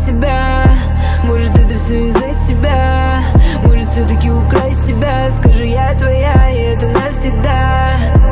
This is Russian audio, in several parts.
тебя. Может, это все из-за тебя. Может, все-таки украсть тебя. Скажи, я твоя, и это навсегда.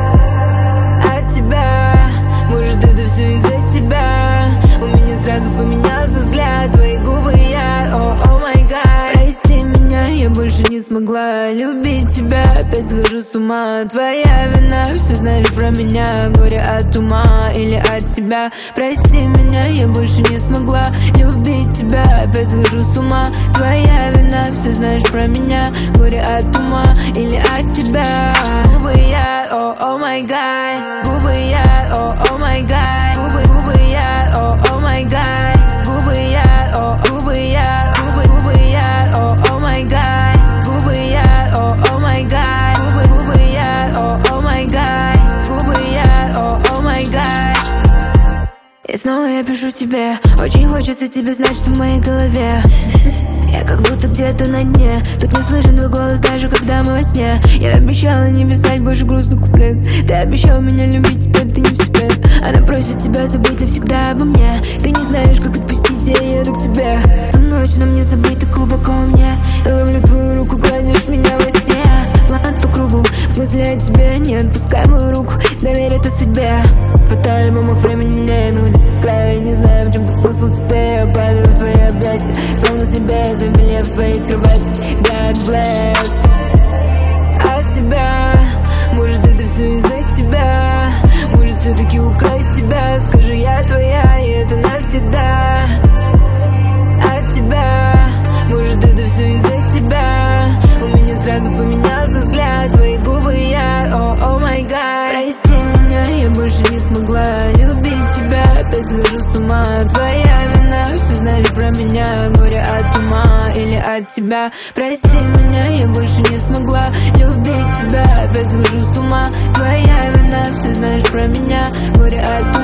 От тебя. Может, это все из-за тебя. У меня сразу поменялся взгляд. Твои губы я, о май гад. Прости меня, я больше не смогла любить тебя. Опять схожу с ума, твоя вина. Все знали про меня, горе от ума или от тебя. Прости меня, я больше не смогла любить тебя. Опять схожу с ума, твоя вина. Все знаешь про меня, горе от ума или от тебя. Губы я, о май гад. Губы я, о май гад. Губы я, о май гад. Губы я, губы я, губы я, о май гад. Губы я, о май гад. Губы я, о май гад. Губы я, о май гад. И снова я пишу тебе, очень хочется тебе знать, что в моей голове. Я как будто где-то на дне. Тут не слышен твой голос, даже когда мы во сне. Я обещала не писать больше грустный куплет. Ты обещал меня любить, теперь ты не в себе. Она просит тебя забыть навсегда обо мне. Ты не знаешь, как отпустить, я еду к тебе. Ту ночь на мне забыта глубоко мне. Я ловлю твою руку, гладишь меня во сне. План по кругу, мысли о тебе. Не отпускай мою руку, доверь это судьбе. Фотоальбомах времени нет, но края не знаю, в чем тут смысл теперь. Я падаю в твои объятия, словно себе забили в твоей кровати. God bless. От тебя. Может, это все из-за тебя. Может, все-таки украсть тебя. Скажи, я твоя, и это навсегда. От тебя. Может, это все из-за тебя. У меня сразу поменялся взгляд. Твои губы я, о май гад. Прости меня, я больше не смогла любить тебя. Опять схожу с ума, твоя вина. Все знали про меня, горе от ума или от тебя. Прости меня, я больше не смогла любить тебя. Опять схожу с ума, твоя вина. Все знаешь про меня, горе от ума